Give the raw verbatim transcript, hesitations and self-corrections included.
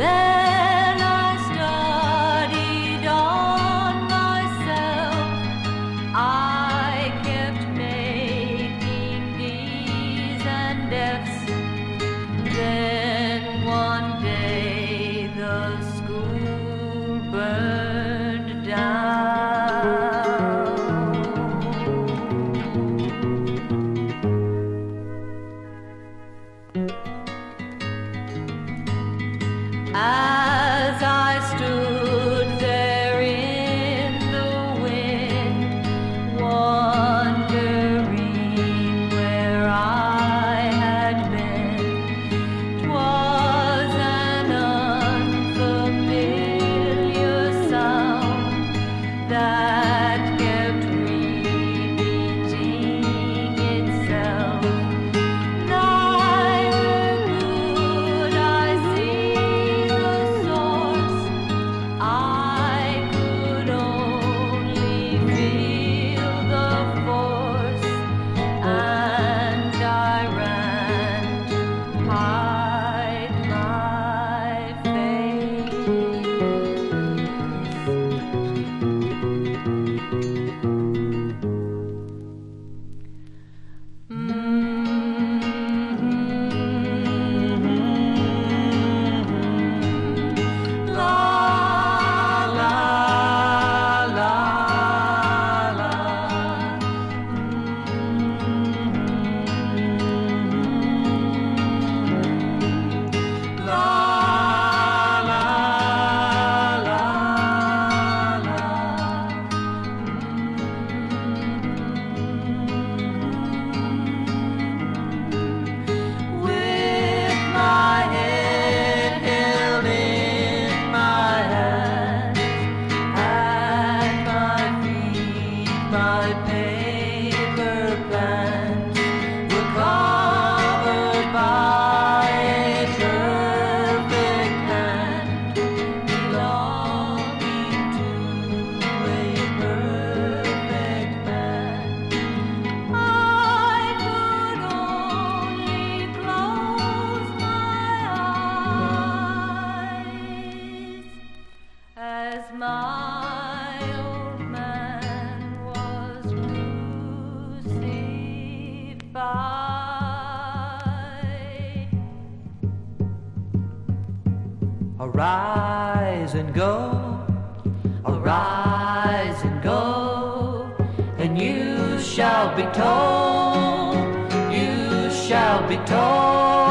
Then I studied on myself. I kept making D's and F's. Then one day the school burned down. As I stood there in the wind, wondering where I had been, 'twas an unfamiliar sound that kept repeating itself. Neither could I see the source. I could only feel the force, and I ran to hide my face. La la la la. La la la la. With my head held in my hands, at my feet my paper plans were covered by a perfect hand belonging to a perfect man. I could only close my eyes as my old man was crucified. Arise and go, arise and go, and you shall be told, you shall be told.